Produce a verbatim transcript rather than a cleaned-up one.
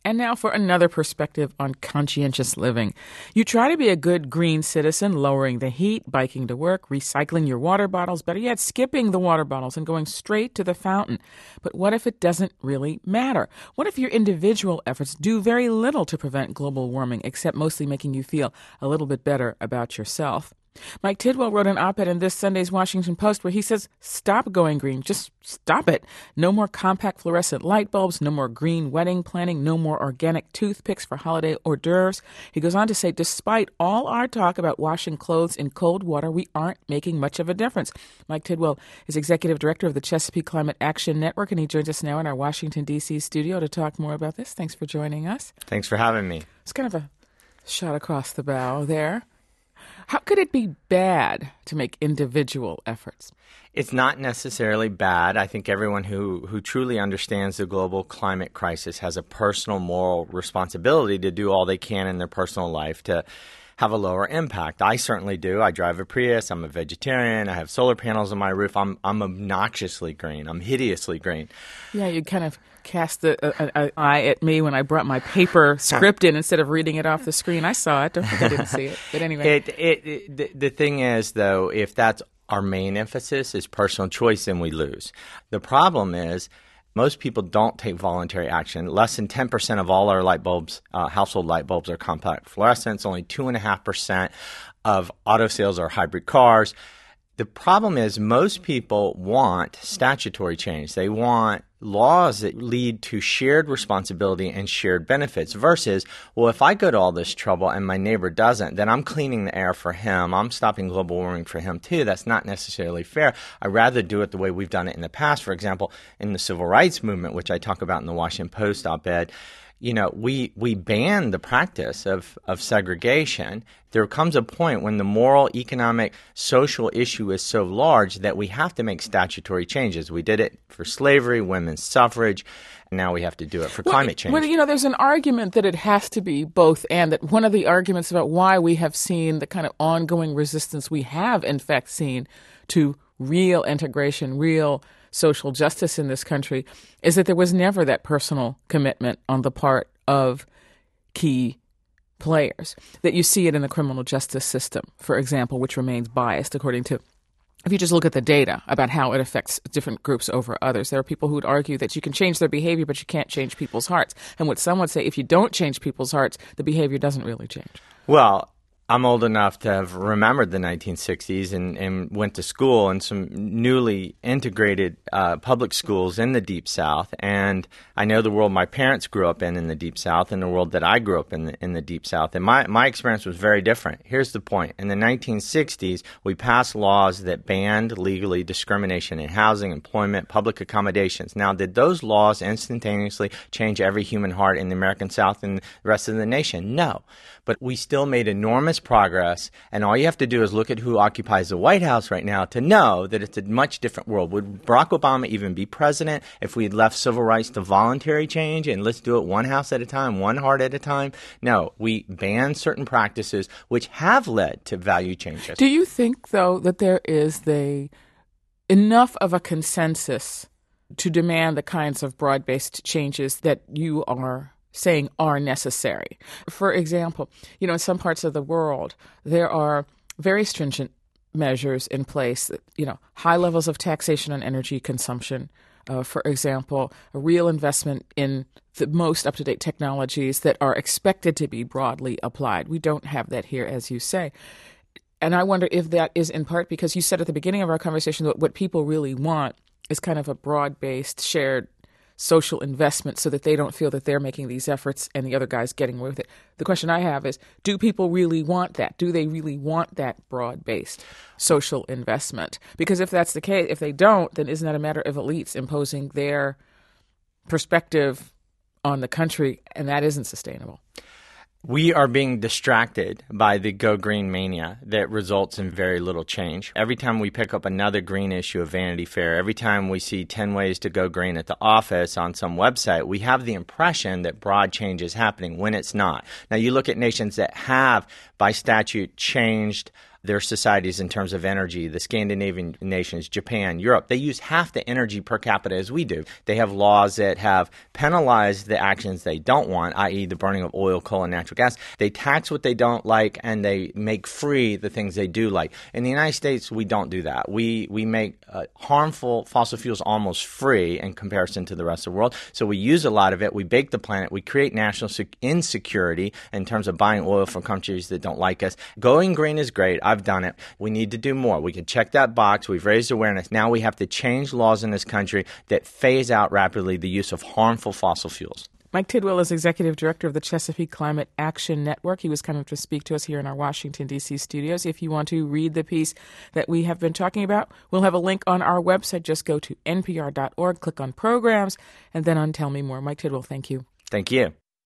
And now for another perspective on conscientious living. You try to be a good green citizen, lowering the heat, biking to work, recycling your water bottles, better yet, skipping the water bottles and going straight to the fountain. But what if it doesn't really matter? What if your individual efforts do very little to prevent global warming, except mostly making you feel a little bit better about yourself? Mike Tidwell wrote an op-ed in this Sunday's Washington Post where he says, stop going green. Just stop it. No more compact fluorescent light bulbs, no more green wedding planning, no more organic toothpicks for holiday hors d'oeuvres. He goes on to say, despite all our talk about washing clothes in cold water, we aren't making much of a difference. Mike Tidwell is executive director of the Chesapeake Climate Action Network, and he joins us now in our Washington, D C studio to talk more about this. Thanks for joining us. Thanks for having me. It's kind of a shot across the bow there. How could it be bad to make individual efforts? It's not necessarily bad. I think everyone who, who truly understands the global climate crisis has a personal moral responsibility to do all they can in their personal life to have a lower impact. I certainly do. I drive a Prius. I'm a vegetarian. I have solar panels on my roof. I'm I'm obnoxiously green. I'm hideously green. Yeah, you kind of cast an eye at me when I brought my paper script in instead of reading it off the screen. I saw it. Don't think I didn't see it. But anyway. It, it, it, the, the thing is, though, if that's our main emphasis is personal choice, then we lose. The problem is most people don't take voluntary action. Less than ten percent of all our light bulbs, uh, household light bulbs, are compact fluorescents. Only two point five percent of auto sales are hybrid cars. The problem is most people want statutory change. They want laws that lead to shared responsibility and shared benefits versus, well, if I go to all this trouble and my neighbor doesn't, then I'm cleaning the air for him. I'm stopping global warming for him too. That's not necessarily fair. I'd rather do it the way we've done it in the past. For example, in the civil rights movement, which I talk about in the Washington Post op-ed, you know, we we banned the practice of, of segregation. There comes a point when the moral, economic, social issue is so large that we have to make statutory changes. We did it for slavery, women's suffrage, and now we have to do it for well, climate change. Well, you know, there's an argument that it has to be both, and that one of the arguments about why we have seen the kind of ongoing resistance we have, in fact, seen to real integration, real social justice in this country is that there was never that personal commitment on the part of key players. That you see it in the criminal justice system, for example, which remains biased according to, if you just look at the data about how it affects different groups over others. There are people who would argue that you can change their behavior, but you can't change people's hearts. And what some would say, if you don't change people's hearts, the behavior doesn't really change. Well, I'm old enough to have remembered the nineteen sixties and, and went to school in some newly integrated uh, public schools in the Deep South. And I know the world my parents grew up in in the Deep South and the world that I grew up in the, in the Deep South. And my, my experience was very different. Here's the point. In the nineteen sixties, we passed laws that banned legally discrimination in housing, employment, public accommodations. Now, did those laws instantaneously change every human heart in the American South and the rest of the nation? No. But we still made enormous progress, and all you have to do is look at who occupies the White House right now to know that it's a much different world. Would Barack Obama even be president if we had left civil rights to voluntary change and let's do it one house at a time, one heart at a time? No, we banned certain practices which have led to value changes. Do you think, though, that there is the enough of a consensus to demand the kinds of broad-based changes that you are saying are necessary? For example, you know, in some parts of the world, there are very stringent measures in place, that, you know, high levels of taxation on energy consumption, uh, for example, a real investment in the most up-to-date technologies that are expected to be broadly applied. We don't have that here, as you say. And I wonder if that is in part because you said at the beginning of our conversation that what people really want is kind of a broad-based, shared social investment so that they don't feel that they're making these efforts and the other guy's getting away with it. The question I have is, do people really want that? Do they really want that broad-based social investment? Because if that's the case, if they don't, then isn't that a matter of elites imposing their perspective on the country, and that isn't sustainable? We are being distracted by the Go Green mania that results in very little change. Every time we pick up another green issue of Vanity Fair, every time we see ten ways to go green at the office on some website, we have the impression that broad change is happening when it's not. Now, you look at nations that have, by statute, changed their societies in terms of energy. The Scandinavian nations, Japan, Europe, they use half the energy per capita as we do. They have laws that have penalized the actions they don't want, that is the burning of oil, coal, and natural gas. They tax what they don't like, and they make free the things they do like. In the United States, we don't do that. We we make uh, harmful fossil fuels almost free in comparison to the rest of the world. So we use a lot of it. We bake the planet. We create national sec- insecurity in terms of buying oil from countries that don't like us. Going green is great. I've done it. We need to do more. We can check that box. We've raised awareness. Now we have to change laws in this country that phase out rapidly the use of harmful fossil fuels. Mike Tidwell is Executive Director of the Chesapeake Climate Action Network. He was kind enough to speak to us here in our Washington, D C studios. If you want to read the piece that we have been talking about, we'll have a link on our website. Just go to N P R dot org, click on Programs, and then on Tell Me More. Mike Tidwell, thank you. Thank you.